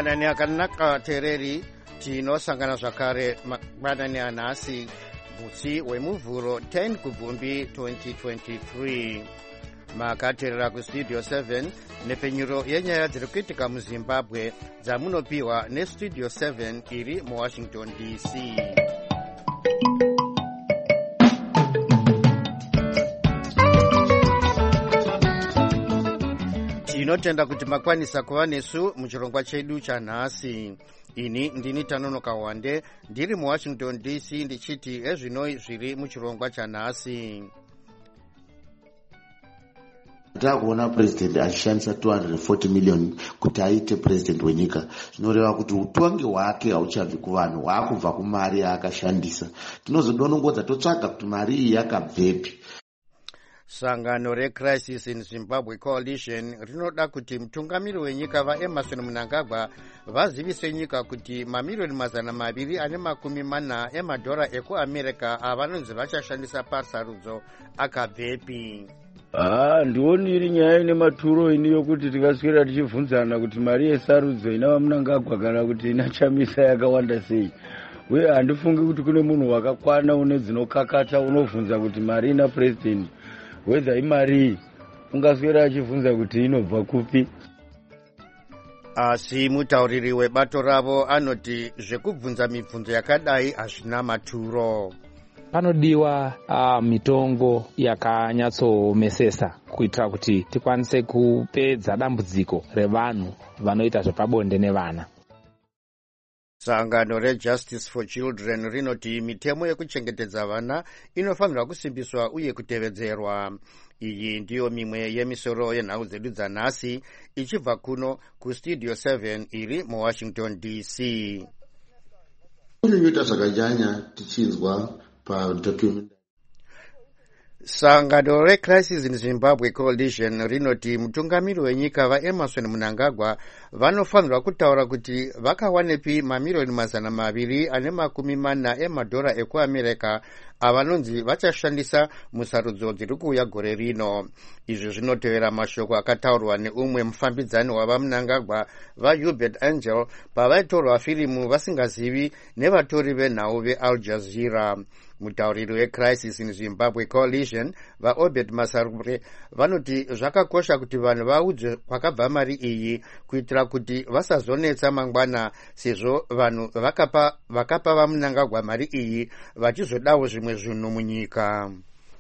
Mangwanani akanaka tereri tinosangana zvakare mangwanani anhasi musi wemuvhuro 10 kubvumbi 2023 makateerera kustudio 7 nepfenyuro yenyaya dziri kuitika muzimbabwe dzamunopiwa nestudio 7 iri muwashington dc. tinotenda kuti makwanisa kuva nesu muchirongwa chedu chanhasi. Ini ndini Tanonoka Wande ndiri muwashington dc ndichiti ezvinoi zviri muchirongwa chanhasi. takuona president achishandisa 240 million kuti aite president wenyika, zvinoreva kuti utongi hwake hauchabvi kuvanhu, hwaakubva kumari yaakashandisa. tinozodonongodza totsvaga kuti mari iyi yakabvepi. Sangano reCrisis in Zimbabwe Coalition rinoda kuti mutungamiri wenyika vaEmmerson Mnangagwa vazivise nyika kuti mamiliyoni 240 emadhora ekuamerica avanonzi vachashandisa pasarudzo akabvepi. Ndioni iri nyaya ine maturo ini yokuti tikaswera tichibvunzana kuti mari yesarudzo ina vaMnangagwa kana kuti ina Chamisa yakawanda sei. Uye handifungi kuti kune munhu wakakwana une dzinokakata unobvunza kuti mari ina president whether imari ungaswera achibvunza kuti inobva kupi. Asi mutauriri webato ravo anoti zvekubvunza mibvunzo yakadai hazvina maturo. Panodiwa mitongo yakanyatsomesesa kuitira kuti tikwanise kupedza dambudziko revanhu vanoita zvepabonde nevana. Sangano reJustice for Children rinoti mitemo yekuchengetedza vana inofanirwa kusimbiswa uye kutevedzerwa. Iyi ndiyo mimwe yemisoro yenhau dzedu dzanhasi ichibva kuno kustudio 7 iri muwashington dc. Kunyunyuta zvakanyanya tichinzwa padocument. Sangano reCrisis in Zimbabwe Coalition rinoti mutungamiri wenyika vaEmmerson Mnangagwa vanofanirwa kutaura kuti vakawanepi mamiliyoni 240 emadhora ekuamerica avanonzi vachashandisa musarudzo dziri kuuya gore rino. Izvi zvinotevera mashoko akataurwa neumwe mufambidzani wavaMnangagwa vaHubert Angel pavaitorwa firimu vasingazivi nevatori venhau veAl Jazeera. Mutauriri weCrisis in Zimbabwe Coalition vaObed Masarure vanoti zvakakosha kuti vanhu vaudzwe kwakabva mari iyi kuitira kuti vasazonetsa mangwana, sezvo vanhu vakapa vaMnangagwa mari iyi vachizodawo zvimwe zvinhu munyika.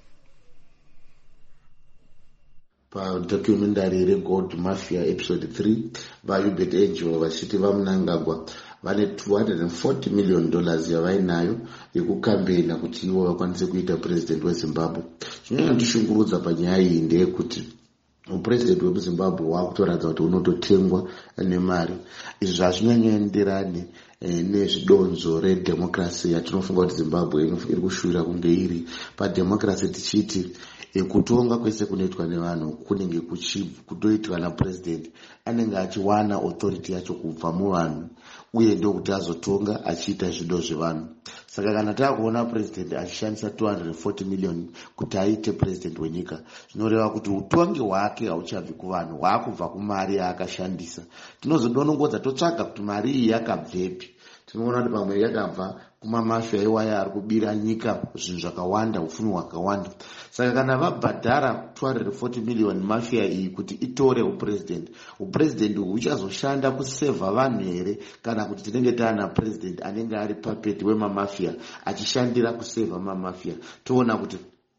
Padocumentary reGold Mafia episode 3 vaHubert Angel vachiti vaMnangagwa vane $240 million yavainayo yekukambena kuti ivo vakwanise kuita president weZimbabwe. Chinonyandishungurudza panyaya iyi ndeyekuti upresident wemuZimbabwe waakutoratidza kuti unototengwa nemari. Izvi hazvinyanyaenderani nezvidonzo redemocracy yatinofunga kuti Zimbabwe iri kushuvira kunge iri. Pademocracy tichiti kutonga kwese kunoitwa nevanhu kunenge kutoitwa napresident anenge achiwana authority yacho kubva muvanhu uye ndokuti azotonga achiita zvido zvevanhu. Saka kana takuona president achishandisa 240 million kuti aite president wenyika, zvinoreva kuti utongi hwake hauchabvi kuvanhu, hwaakubva kumari yaakashandisa. tinozodonongodza totsvaga kuti mari iyi yakabvepi. tinoona kuti pamwe yakabva kumamafia iwaya ari kubira nyika zvinhu zvakawanda, upfumi hwakawanda. Saka kana vabhadhara 240 million mafia iyi kuti itore upresident huchazoshanda kusevha vanhu here, kana kuti tinenge taana president anenge ari puppet wemamafia achishandira kusevha mamafia? Toona kuti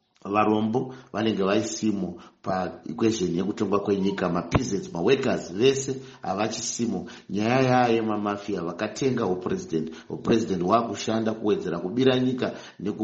varombo vanenge vaisimo paequation yekutongwa kwenyika, mapeasants, maworkers vese havachisimo. nyaya yaye mamafia vakatenga upresident waakushanda kuwedzera kubira nyika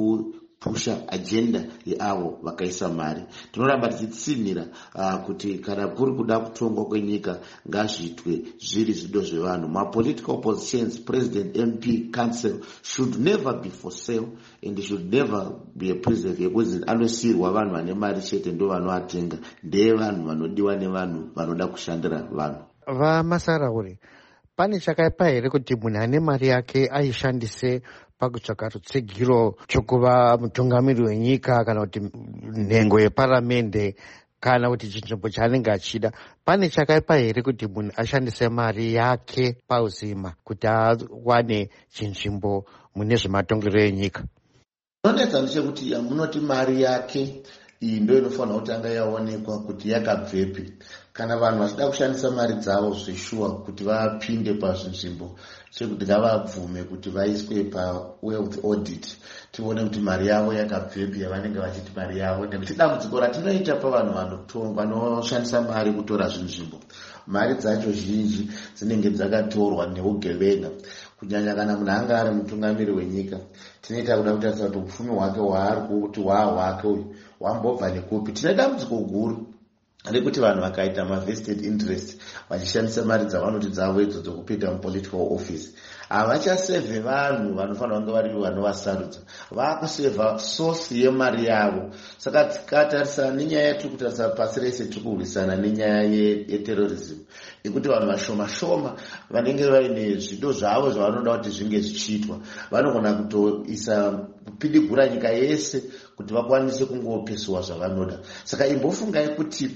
nekupusha agenda yeavo vakaisa mari. Tinoramba tichitsimira kuti kana kuri kuda kutongwa kwenyika ngazviitwe zviri zvido zvevanhu. Political oppositions, president, MP, council should never be for sale and should never be a prison yekuti anosiyirwa vanhu vane mari chete ndo vanoatenga. Ndeye vanhu vanodiwa nevanhu vanoda kushandira vanhu. Vamasaraure, pane chakaipa here kuti munhu ane mari yake aishandise pakutsvaka rutsigiro chokuva mutungamiri wenyika kana kuti nhengo yeparamende kana kuti chinzvimbo chaanenge achida, pane chakaipa here kuti munhu ashandise mari yake pauzima kuti awane chinzvimbo mune zvematongerero enyika? Chinonetsa ndechekuti munoti mari yake iyi ndo inofanira kutanga yaonekwa kuti yakabvepi. Kana vanhu vachida kushandisa mari dzavo zveshuwa kuti vapinde pazvinzvimbo, chekuti ngavabvume kuti vaiswe pawealth audit, tione kuti mari yavo yakabvepi yavanenge vachiti mari yavo. Nekuti dambudziko ratinoita pavanhu vanoshandisa mari kutora zvinzvimbo, mari dzacho zhinji dzinenge dzakatorwa neugevenga. Kunyanya kana munhu anga ari mutungamiri wenyika, tinoita kuda kutarisa kuti upfumi hwake hwaari kuti hwahwake uyu wambobva nekupi. Tine dambudziko guru rekuti vanhu vakaita vested interest vachishandisa mari dzavanoti dzavo idzodzo kupinda mupolitical office, havachasevhe vanhu vanofanira kunge vari vanovasarudza, vakusevha source yemari yavo. Saka tikatarisa nenyaya yatiri kutarisa pasi rese tiri kurwisana nenyaya yeterrorism, ekuti vanhu vashoma vanenge vaine zvido zvavo zvavanoda kuti zvinge zvichiitwa, vanogona kutoisa kupidigura nyika yese kuti vakwanise kungopesuwa zvavanoda. Saka imbofungai kuti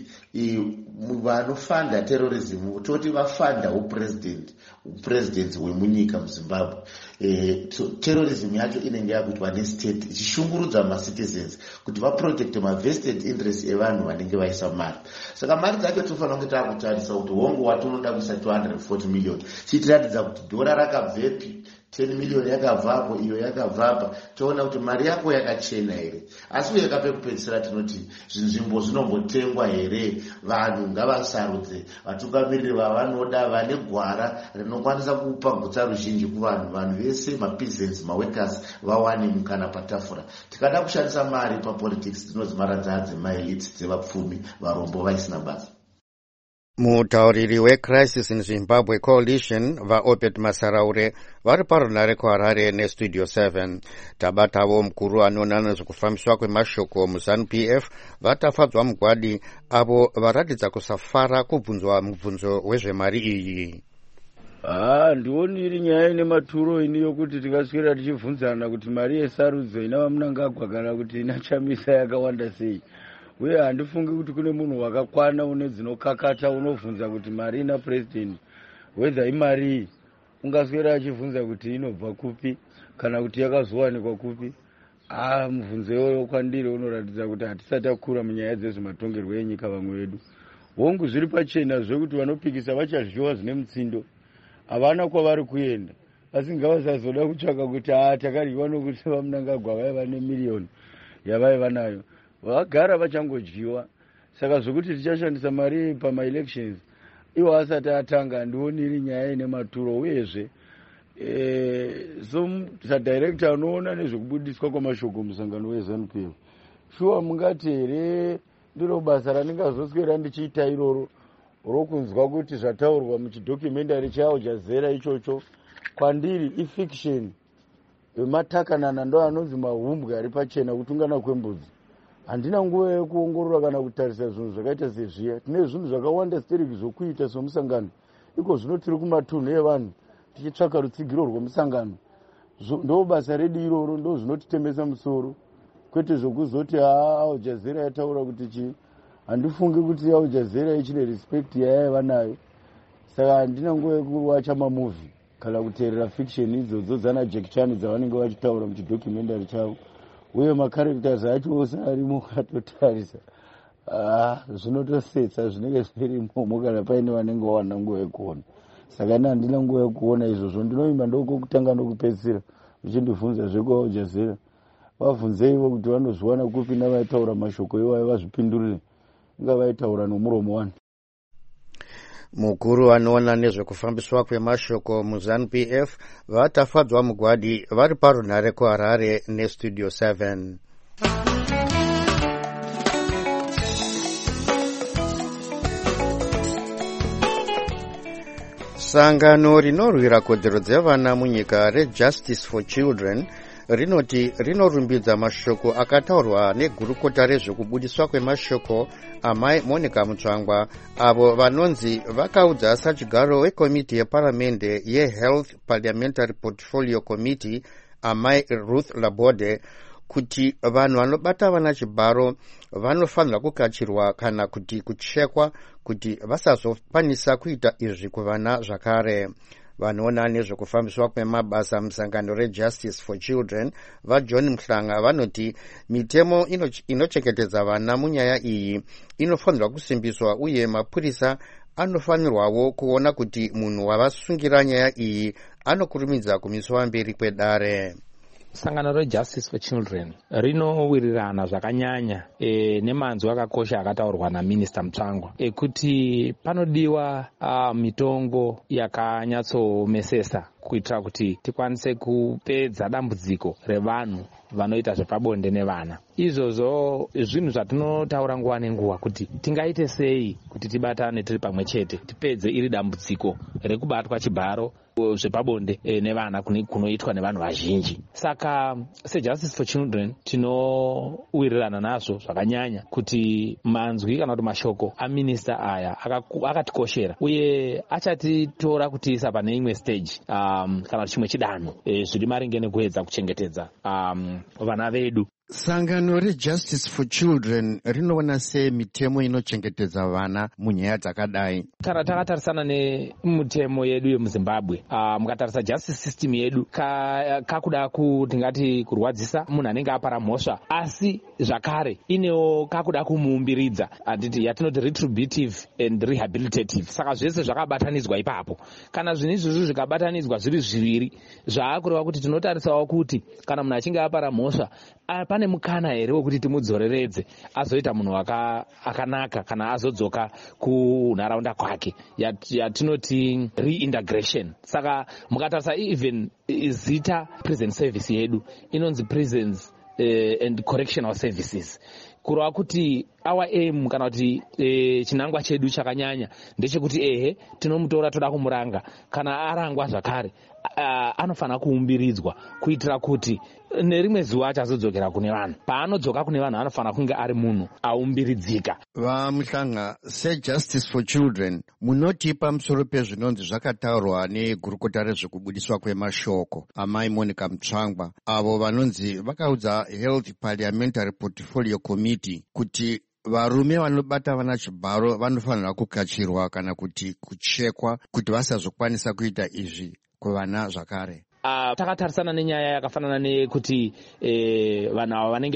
vanofanda terrorism toti vafanda upresidency hwemunyika muZimbabwe. Terrorism yacho inenge yakuitwa nestate ichishungurudza macitizens kuti vaprotect mavested interest evanhu vanenge vaisa mari. Saka mari dzacho tofanira kunge takutarisa kuti hongu watonoda kuisa 240 million chitiratidza kuti dhora rakabvepi, 10 million yakabvapo, iyo yakabvapa, toona kuti mari yako yakachena here. Asi uye kapekupedzisira tinoti zvinzvimbo zvinombotengwa here, vanhu ngavasarudze vatungamiriri vavanoda vane gwara rinokwanisa kupa gutsa ruzhinji kuvanhu, vanhu vese mapeasants maworkers vawane mukana patafura. Tikada kushandisa mari papolitics dzinodzimaradza dzemaelite dzevapfumi varombo vaisina basa. Mutauriri weCrisis in Zimbabwe Coalition vaObed Masaraure vari parunare kuHarare neStudio 7. Tabatavo mukuru anoona nezvekufambiswa kwemashoko muZANU-PF vatafadzwa mugwadi avo varatidza kusafara kubvunzwa mubvunzo wezvemari iyi. Ndioni iri nyaya ine maturo ini yokuti tikaswera tichibvunzana kuti mari yesarudzo ina vaMnangagwa kana kuti ina Chamisa yakawanda sei. Uye handifungi kuti kune munhu wakakwana une dzinokakata unobvunza kuti mari ina president whether imari ungaswera achibvunza kuti inobva kupi kana kuti yakazowanikwa kupi. Mubvunzo iwoyo kwandiri unoratidza kuti hatisati takura munyaya dzezvematongerwo enyika vamwe vedu. Hongu zviri pachena zvekuti vanopikisa vachazviwa zvine mutsindo, havana kwavari kuenda, asi ngavasazoda kutsvaka kuti takaryiwa nokuti vaMnangagwa vaiva nemiliyoni yavaiva nayo, vagara vachangodyiwa. Saka zvokuti tichashandisa mari pamaelections iwo asati atanga, handioni iri nyaya ine maturo. Uyezve sadirector anoona nezvekubudiswa kwamashoko musangano weZANU-PF, shuwa mungati here ndiro basa randingazoswera ndichiita iroro rokunzwa kuti zvataurwa muchidocumentary chawo Jazera ichocho kwandiri ifiction yematakanana ndo anonzi mahumbwe ari pachena kutungana kwembudzi. Handina nguva yekuongorora kana kutarisa zvinhu zvakaita sezviya. Tine zvinhu zvakawanda stereki zvokuita somusangano, iko zvino tiri kumatunhu evanhu tichitsvaka rutsigiro rwomusangano. Ndo basa redu iroro, ndo zvinotitemesa musoro, kwete zvokuzoti Al Jazeera yataura kuti chii. Handifungi kuti Al Jazeera ichine respect yayaiva nayo. Saka handina nguva yekuwacha mamovie kana kuteerera fiction idzodzo dzana Jack Chan dzavanenge vachitaura muchidocumentary chavo. Uye makaracters acho ose arimo ukatotarisa zvinotosetsa zvinenge zvirimo kana paine vanenge vawana nguva yekuona. Saka handina nguva yekuona izvozvo, ndinoimba ndokokutanga nokupedzisira uchindibvunza zvekwa Al Jazeera. Vabvunzeivo kuti vanozviwana kupi navaitaura mashoko iwayo vazvipindurire, inga vaitaura nomuromo wani. Mukuru anoona nezvekufambiswa kwemashoko muZANU-PF vatafadzwa mugwadi vari parunare kuHarare neStudio 7. Sangano rinorwira kodzero dzevana munyika reJustice for Children rinoti rinorumbidza mashoko akataurwa negurukota rezvekubudiswa kwemashoko amai Monica Mutsvangwa, avo vanonzi vakaudza sachigaro wekomiti yeparamende yeHealth Parliamentary Portfolio Committee amai Ruth Labode kuti vanhu vanobata vana chibharo vanofanira kukachirwa kana kuti kuchekwa kuti vasazokwanisa kuita izvi kuvana zvakare. Vanoona nezvekufambiswa kwemabasa musangano reJustice for Children vaJohn Mhlanga vanoti mitemo inochengetedza vana munyaya iyi inofanirwa kusimbiswa uye mapurisa anofanirwawo kuona kuti munhu wavasungira nyaya iyi anokurumidza kumiswa mberi kwedare. Sangano reJustice for Children rinowirirana zvakanyanya nemanzwi akakosha akataurwa naMinista Mutsvangwa ekuti panodiwa mitongo yakanyatsomesesa kuitira kuti tikwanise kupedza dambudziko revanhu vanoita zvepabonde nevana. Izvozvo zvinhu zvatinotaura nguva nenguva kuti tingaite sei kuti tibatane tiri pamwe chete tipedze iri dambudziko rekubatwa chibharo zvepabonde nevana kunoitwa nevanhu vazhinji. Saka seJustice for Children tinowirirana nazvo zvakanyanya kuti manzwi kana kuti mashoko aminista aya akatikoshera uye achatitora kutiisa pane imwe stage kana chimwe chidanho zviri maringe nekuedza kuchengetedza vana vedu. Sangano reJustice for Children rinoona sei mitemo inochengetedza vana munyaya dzakadai? Kana takatarisana nemitemo yedu yemuZimbabwe, mukatarisa justice system yedu kakuda tingati kurwadzisa munhu anenge apara mhosva, asi zvakare inewo kakuda kumuumbiridza yatinoti retributive and rehabilitative. Saka zvese zvakabatanidzwa ipapo. Kana zvinhu izvozvo zvikabatanidzwa zviri zviviri, zvaakureva kuti tinotarisawo kuti kana munhu achinge apara mhosva pane mukana here wekuti timudzoreredze azoita munhu akanaka kana azodzoka kunharaunda kwake yatinoti reintegration. Saka mukatarisa even zita prison service yedu inonzi prisons and correctional services, kureva kuti our aim kana kuti chinangwa chedu chakanyanya ndechekuti tinomutora toda kumuranga, kana arangwa zvakare anofanira kuumbiridzwa kuitira kuti nerimwe zuva achazodzokera kune vanhu. Paanodzoka kune vanhu anofanira kunge ari munhu aumbiridzika. Vamhlanga, seJustice for Children munoti pamusoro pezvinonzi zvakataurwa negurukota rezvekubudiswa kwemashoko amai Monica Mutsvangwa, avo vanonzi vakaudza Health Parliamentary Portfolio Committee kuti varume vanobata vana chibharo vanofanira kukachirwa kana kuti kuchekwa kuti vasazokwanisa kuita izvi kuvana zvakare. Takatarisana nenyaya yakafanana nekuti vanhu ava vanenge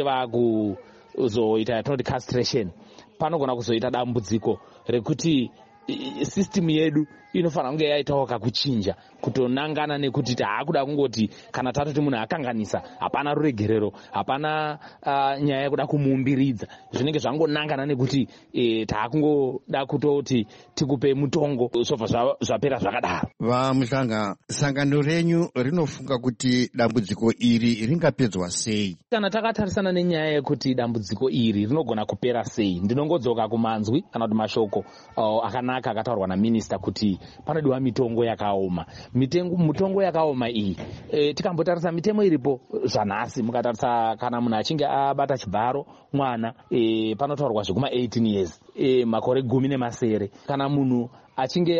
vakuzoita yatinoti castration, panogona kuzoita dambudziko rekuti system yedu inofanira kunge yaitawo kakuchinja kutonangana nekuti taakuda kungoti kana tatoti munhu akanganisa hapana ruregerero, hapana nyaya yekuda kumuumbiridza, zvinenge zvangonangana nekuti taakungoda kutoti tikupe mutongo zvobva zvapera zvakadaro. Vamhlanga, sangano renyu rinofunga kuti dambudziko iri ringapedzwa sei? Kana takatarisana nenyaya yekuti dambudziko iri rinogona kupera sei, ndinongodzoka kumanzwi kana kuti mashoko akanaka akataurwa naMinista kuti panodiwa mitongo yakaoma. Mitongo yakaoma iyi tikambotarisa mitemo iripo zvanhasi, mukatarisa kana munhu achinge abata chibharo mwana panotaurwa zvekuma 18 years, makore 10 kana munhu achinge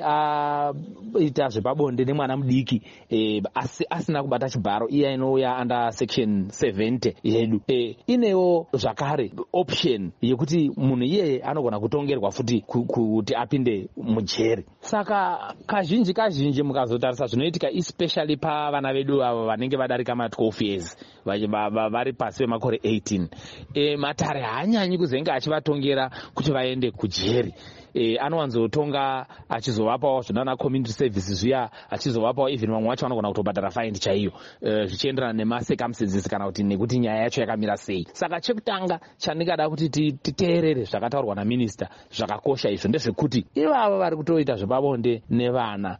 aita zvepabonde nemwana mudiki asina kubata chibharo, iya inouya under section 70 yedu, inewo zvakare option yekuti munhu iyeye anogona kutongerwa futi kuti apinde mujeri. Saka kazhinji mukazotarisa zvinoitika especially pavana vedu ava vanenge vadarika ma12 years vari pasi pemakore 18, matare haanyanyi kuzenge achivatongera kuti vaende kujeri. Anowanzotonga achizovapawo zvinana community services zviya, achizovapawo even vamwe vacho vanogona kutobhadhara fine chaiyo zvichienderana nemacircumstances kana kuti nekuti nyaya yacho yakamira sei. Saka chekutanga chandingada kuti titeerere zvakataurwa naMinista zvakakosha izvo ndezvekuti ivavo vari kutoita zvepabonde nevana,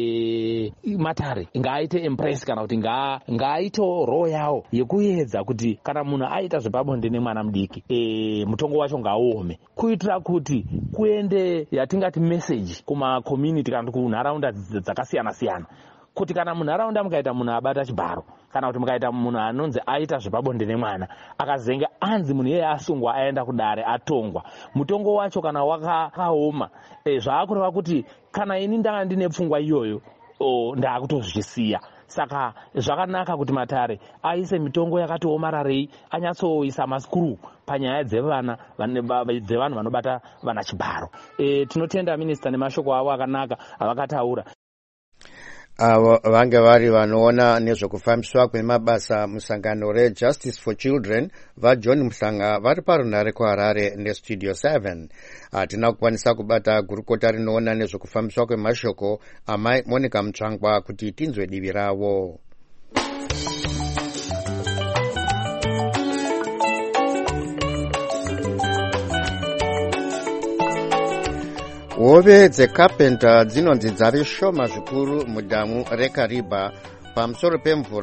matare ngaaite impress kana kuti ngaaitewo role yawo yekuedza kuti kana munhu aita zvepabonde nemwana mudiki mutongo wacho ngauome, kuitira kuti kuende yatingati message kuma-community kana kunharaunda dzakasiyana-siyana kuti kana munharaunda mukaita munhu abata chibharo kana kuti mukaita munhu anonzi aita zvepabonde nemwana akazenge anzi munhu iyeye asungwa aenda kudare atongwa, mutongo wacho kana wakaoma, zvaakureva kuti kana ini ndanga ndine pfungwa iyoyo ndaakutozvisiya. saka zvakanaka kuti Matare aise mitongo yakati omararei, anyatsoisa maskuru panyaya dzevanhu vanobata vana chibharo. Tinotenda minista nemashoko avo akanaka avakataura. Avo vange vari vanoona nezvekufambiswa kwemabasa musangano reJustice for Children vaJohn Muhlanga vari parunhare kuHarare neStudio 7. Hatina kukwanisa kubata gurukota rinoona nezvekufambiswa kwemashoko amai Monica Mutsvangwa kuti tinzwe divi ravo. Hove dzeCarpenter dzinonzi dzave shoma zvikuru mudhamu reKariba pamusoro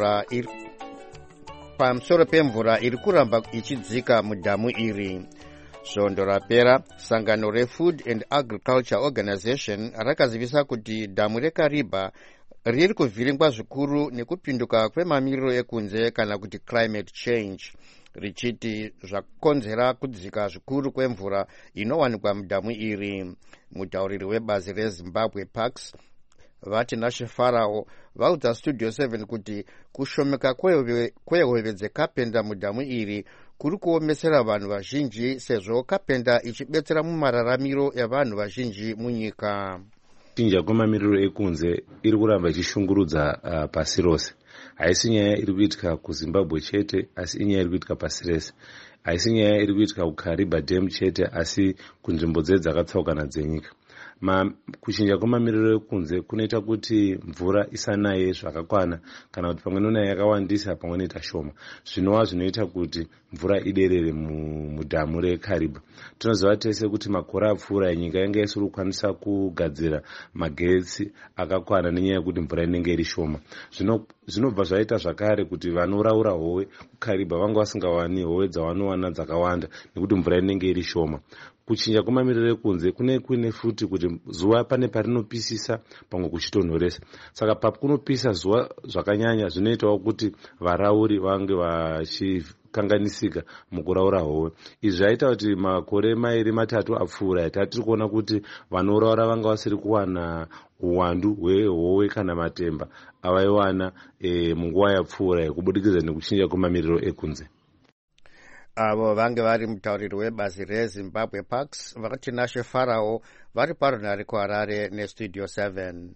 pemvura iri kuramba ichidzika mudhamu iri. Svondo rapera sangano reFood and Agriculture Organization rakazivisa kuti dhamu reKariba riri kuvhiringwa zvikuru nekupinduka kwemamiriro ekunze kana kuti climate change, richiti zvakonzera kudzika zvikuru kwemvura inowanikwa mudhamu iri. Mutauriri webazi reZimbabwe Parks vati Nashe Farao vaudza Studio 7 kuti kushomeka kwehove dzeCarpenter mudhamu iri kuri kuomesera vanhu vazhinji sezvo Carpenter ichibetsera mumararamiro evanhu vazhinji munyika. Chinja kwemamiriro ekunze iri kuramba ichishungurudza pasi rose. Haisi nyaya iri kuitika kuZimbabwe chete, asi inyaya iri kuitika pasi rese. Haisi nyaya iri kuitika kuKariba Dam chete, asi kunzvimbo dzakatsaukana dzenyika. Kuchinja kwemamiriro ekunze kunoita kuti mvura isanaye zvakakwana, kana kuti pamwe nonaya yakawandisa pamwe noita shoma, zvinova zvinoita kuti mvura iderere mudhamu reKariba. Tinoziva tese kuti makore apfuura nyika yange isiri kukwanisa kugadzira magetsi akakwana nenyaya yekuti mvura inenge iri shoma. Zvinobva zvaita zvakare kuti vanoraura hove kuKariba vanga vasingawani hove dzavanowana dzakawanda nekuti mvura inenge iri shoma. Kuchinja kwemamiriro ekunze kune futi kuti zuva pane parinopisisa pamwe kuchitonhoresa. Saka papo kunopisa zuva zvakanyanya zvinoitawo kuti varauri vange vachikanganisika mukuraura hove. Izvi zvaita kuti makore mairi matatu apfuura tiri kuona kuti vanoraura vanga vasiri kuwana uwandu hwehove kana matemba avaiwana munguva yapfuura kubudikidza nekuchinja kwemamiriro ekunze. Avo vange vari mutauriri webazi reZimbabwe Parks vakati Nashe Farao vari parunhare kuHarare neStudio 7.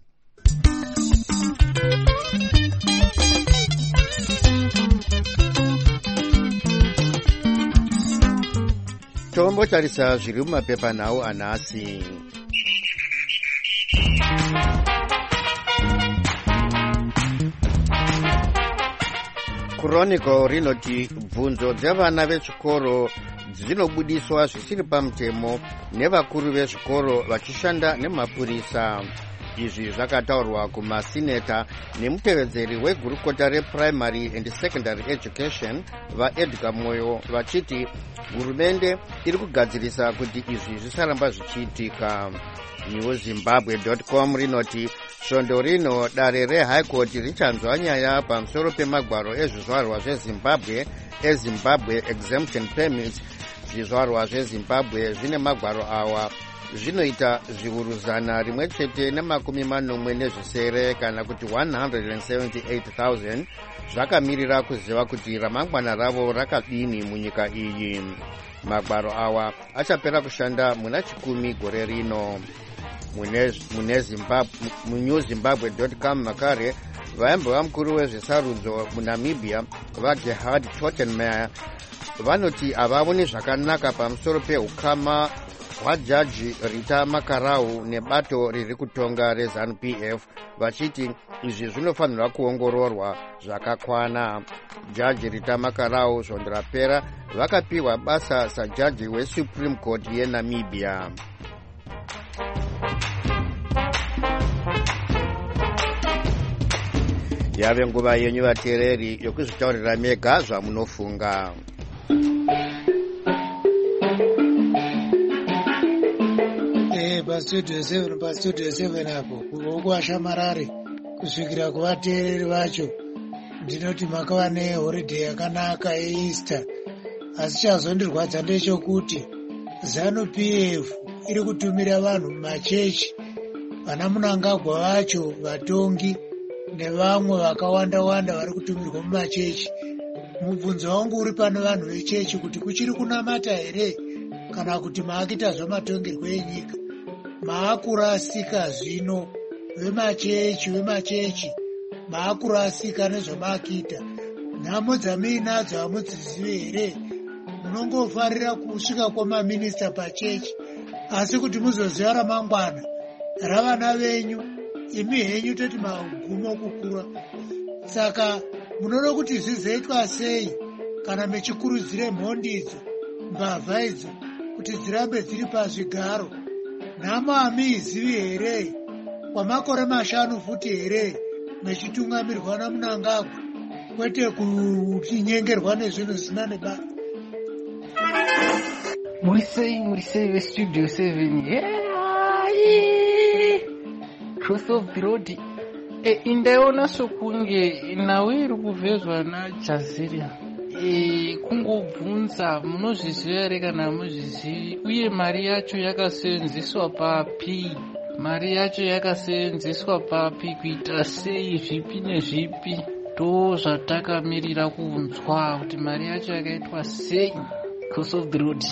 Tombotarisa zviri mumapepanhau anhasi. Chronicle rinoti bvunzo dzevana vechikoro dzinobudiswa zvisiri pamutemo nevakuru vezvikoro vachishanda nemapurisa. Izvi zvakataurwa kumasineta nemutevedzeri wegurukota reprimary and secondary education vaEdgar Moyo vachiti hurumende iri kugadzirisa kuti izvi zvisaramba zvichiitika. NewZimbabwe.com rinoti svondo rino dare reHigh Court richanzwa nyaya pamusoro pemagwaro ezvizvarwa zveZimbabwe eZimbabwe Exemption Permits. Zvizvarwa zveZimbabwe zvine magwaro awa zvinoita zviuru 114 kana kuti 178,000 zvakamirira kuziva kuti ramangwana ravo rakadini munyika iyi. Magwaro awa achapera kushanda muna 10 gore rino. MuNewZimbabwe.com makare vaimbo mukuru wezvesarudzo muNamibia vaGerhard Tottenmeier vanoti havavoni zvakanaka pamusoro peukama hwajaji Rita Makarau nebato riri kutonga reZANU-PF vachiti izvi zvinofanirwa kuongororwa zvakakwana. Jaji Rita Makarau svondo rapera vakapiwa basa sajaji weSupreme Court yeNamibia. Yave nguva yenyu vateereri yokuzvitaurira mega zvamunofunga. Pastudio 7 apo kuruoko ashamarare kusvikira kuvateereri vacho ndinoti makava nehorideyi yakanaka yeEaster. Asi chazondirwadza ndechekuti ZANU-PF iri kutumira vanhu mumachechi, vana Munangagwa vacho vatongi nevamwe vakawanda-wanda vari kutumirwa mumachechi. Mubvunzo wangu uri pano vanhu vechechi kuti kuchiri kunamata here kana kuti maakita zvamatongerwo enyika? Maakurasika zvino vemachechi maakurasika nezvamaakita. Nhamo dzamuinadzo hamudzizive here? Munongofarira kusvika kwamaminista pachechi, asi kuti muzoziva ramangwana ravana venyu, imi henyu toti magumo kukura. Saka munoda kuti zvizoitwa sei kana mechikurudzire mhondi idzo, mbavha idzo, kuti dzirambe dziri pazvigaro? Nhamo hamiizivi here? Kwamakore 5 futi here mechitungamirirwa naMnangagwa, kwete kutinyengerwa nezvinhu zvisina nebasa. Murisei vestudio 7 cross of the road. Indaiona sokunge nawe iri kuvezwa naJaziria. Kungobvunza, munozviziva here kana hamuzvizivi? Uye mari yacho yakasenzeswa papi? Mari yacho yakasenzeswa papi, kuita sei, zvipi nezvipi? Ndo zvatakamirira kunzwa kuti mari yacho yakaitwa sei. Cross of the road.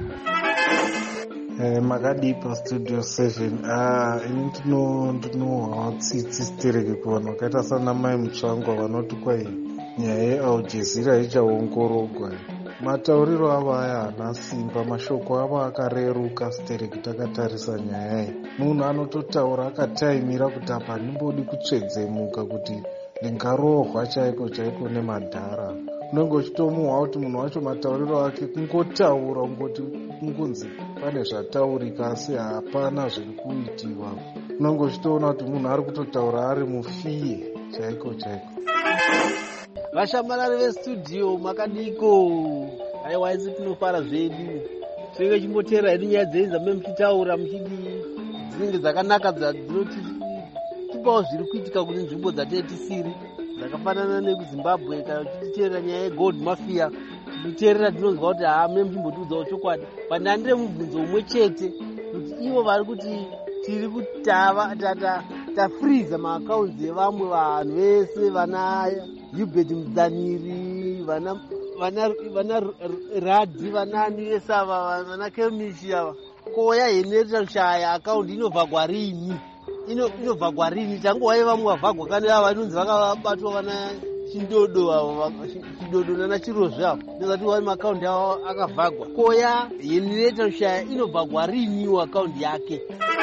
Makadi pastudio 7. Ini ndinohwa tsitsi stereke kuvanhu vakaita sana mai mutsvangwa vanoti kwai nyaya yeAljazira ichaongorogwa. Matauriro avo aya haana simba, mashoko avo akareruka stereke takatarisa nyaya iyi. Munhu anototaura akataimira kuti apa ndimbodi kutsvedzemuka kuti ndingarohwa chaiko nemadhara. Unenge uchitomuhwa kuti munhu wacho matauriro ake kungotaura kungonzi pane zvataurika asi hapana zviri kuitiwa. Unenge uchitoona kuti munhu ari kutotaura ari mufiye chaiko. Vashamarari vestudio makadiko, aiwa isi tinofara zvedu. Tinenge chimboteera hedu nyaya dzenyu dzamene muchitaura muchidi dzinenge dzakanaka dzinotipawo zviri kuitika kune nzvimbo dzatenge tisiri, dzakafanana nekuZimbabwe. Kana tichiteerera nyaya yegold mafia, tichiteerera tinonzwa kuti mune muchimbotiudzawo chokwadi. Pandandire mubvunzo umwe chete kuti ivo vari kuti tiri kuti tafriza maakaunti evamwe vanhu vese, vana Hubert Mudzaniri, vana Radhi, vanani vese ava, vana Kemishi ava. Koya yeneta kushaya akaunti inobva kwarini? Inobva kwarini? Tangowaye vamwe vavhagwa kana ava vanonzi vakabatwa vana Chidodo nana Chirozve avo, ndozati wari maakaunti avo akavhagwa. Koya yeneta kushaya inobva kwarini akaunti yake?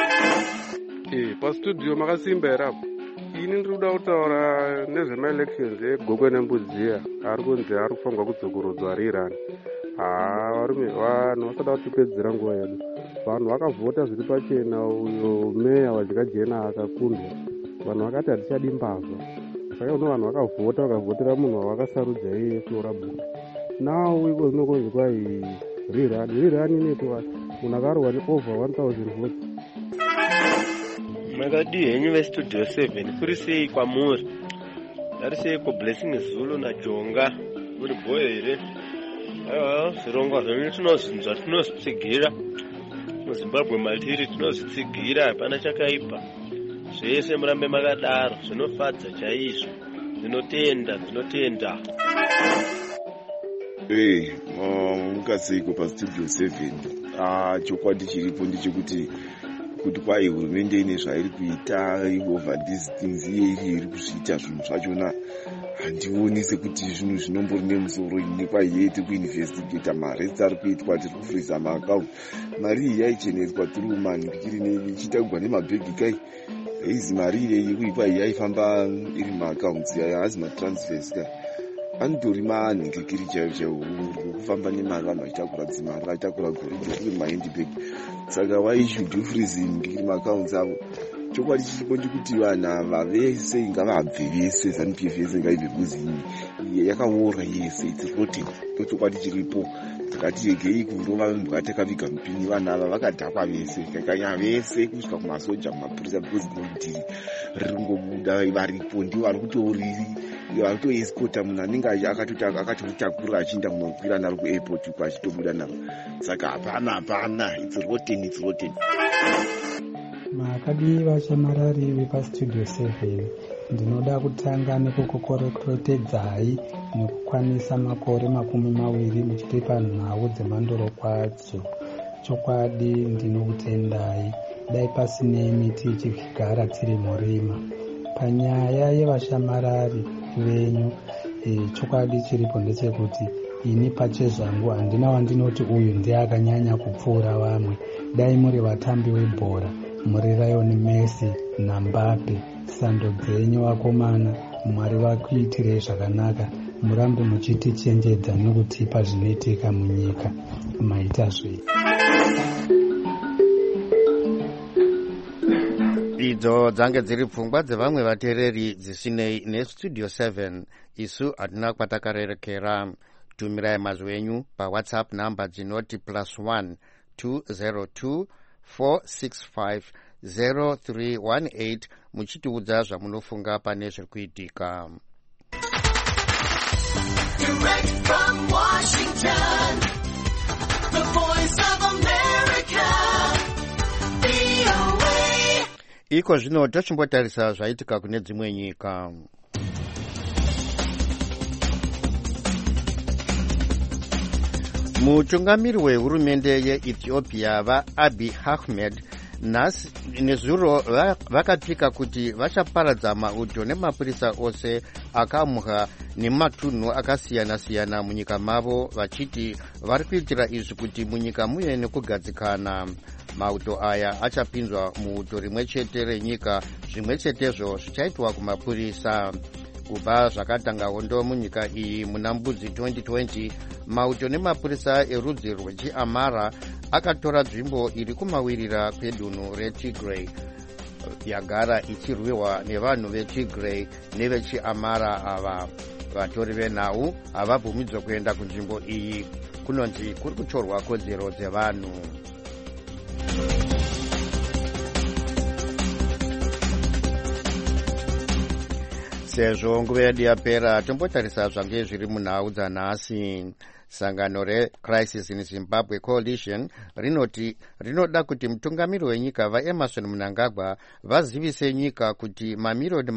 Pastudio makasimba here apo. Ini ndiri kuda kutaura nezvemaelections eGokwe neMbudziya ari kunzi ari kufanirwa kudzokorodzwa rirani. Varume vanhu vasada kutipedzera nguva yedu. Vanhu vakavhota zviri pachena, uyo meya waJakajena akakundwa. Vanhu vakati hatichadi mbavha. Saka uno vanhu vakavhotera munhu wavakasarudza iye Flora Bhuku. Now iko zvinokonzi kwai rirani inoitwa munhu akarohwa over 1000 votes. Makadi henyu vestudio 7 kuri sei kwamuri? Dari sei ko Blessing Zulu naJonga muri boyo here? Aiwa, zvirongwa zvenyu tinozvinzwa, tinozvitsigira. MuZimbabwe matiri tinozvitsigira, hapana chakaipa. Zvese murambe makadaro, zvinofadza chaizvo. Dzinotenda. Mukaseiko pastudio 7. Chokwadi chiripo ndechekuti kwai hurumende ine zvairi kuita over these things, iye iri kuzviita zvinhu zvachona handioni sekuti zvinhu zvinombori nemusoro. Ine kwai yeti kuinvestigata mari dzari kuitwa, tiri kufriza maakaunti. Mari iyi yaicheneswa through manhikiri ichiita kugwa nemabhegi kai. Izi mari iyeyi kuikwai yaifamba iri maakaunti hazi matransfers kai. Andori manhikiri chaivo kufamba nemari, vanhu vachitakura dzimari, vachitakura goridhe kuri mahandbag. Saka why should you freezing maakaunti avo? Chokwadi chiripo ndikuti vanhu ava vese ngavabve vese, ZANU-PF yese ngaibve kuzini yakaora yese, it's rotten. Chokwadi chiripo takati regei kurova mbwa takaviga mupini. Vanhu ava vakadhakwa vese, kakanya vese kusvika kumasoja, mumapurisa, because gomutiri riringobuda varipo ndivo vari kutoriri varikutoeskota munhu anenge akatotakura achienda kunokwira naro kuairport uko achitobuda naro. Saka hapana, it's rotten. Makadi vachamarari vepastudio 7. ndinoda kutanga nekukukoreketedzai nekukwanisa makore 20 muchitipa nhau dzemandoro kwadzo. Chokwadi ndinokutendai, dai pasinemi tichigara tiri murima. Panyaya yevashamarari venyu, chokwadi chiripo ndechekuti ini pachezvangu handina wandinoti uyu ndiye akanyanya kupfuura vamwe. Dai muri vatambi vebhora, muri Lionel Messi naMbappe, sando dzenyu vakomana, Mwari vakuitirei zvakanaka, murambe muchitichenjedza nokutipa zvinoitika munyika. Maita zvei. Idzo dzange dziri pfungwa dzevamwe vateereri dzisinei nestudio 7. Isu hatina kwatakarerekera. Tumirai mazwi enyu paWhatsApp namba dzinoti +1 202 465 0318 muchitiudza zvamunofunga pane zviri kuitika. Direct from Washington, the voice of America, VOA. Iko zvino tochimbotarisa zvaitika kune dzimwe nyika. Mutungamiri wehurumende yeEthiopia vaAbiy Ahmed nezuro vakapika kuti vachaparadza mauto nemapurisa ose akamhwa nematunhu akasiyana-siyana munyika mavo, vachiti vari kuitira izvi kuti munyika muye nekugadzikana. Mauto aya achapinzwa muuto rimwe chete renyika, zvimwe chetezvo zvichaitwa kumapurisa. Kubva zvakatanga hondo munyika iyi muna Mbudzi 2020, mauto nemapurisa erudzi rwechiAmara akatora nzvimbo iri kumawirira kwedunhu reTigray, yagara ichirwiwa nevanhu veTigray nevechiAmara ava. Vatori venhau havabvumidzwe kuenda kunzvimbo iyi, kunonzi kuri kutorwa kodzero dzevanhu. Sezvo nguva yedu yapera, tombotarisa zvange zviri munhau dzanhasi. Sangano reCrisis in Zimbabwe Coalition rinoti rinoda kuti mutungamiri wenyika vaEmerson Mnangagwa vazivise nyika kuti mamiriyoni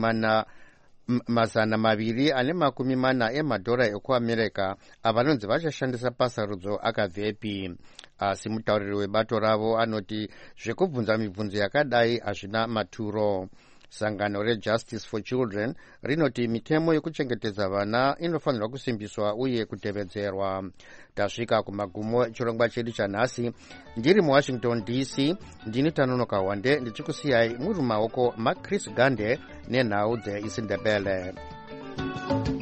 240 emadhora ekuAmerica avanonzi vachashandisa pasarudzo akabvepi. Asi mutauriri webato ravo anoti zvekubvunza mibvunzo yakadai hazvina maturo. Sangano reJustice for Children rinoti mitemo yekuchengetedza vana inofanirwa kusimbiswa uye kutevedzerwa. Tasvika kumagumo chirongwa chedu chanhasi. Ndiri muWashington DC, ndini Tanonoka Wande, ndichikusiyai muri mumaoko maChris Gande nenhau dzeIsindebele.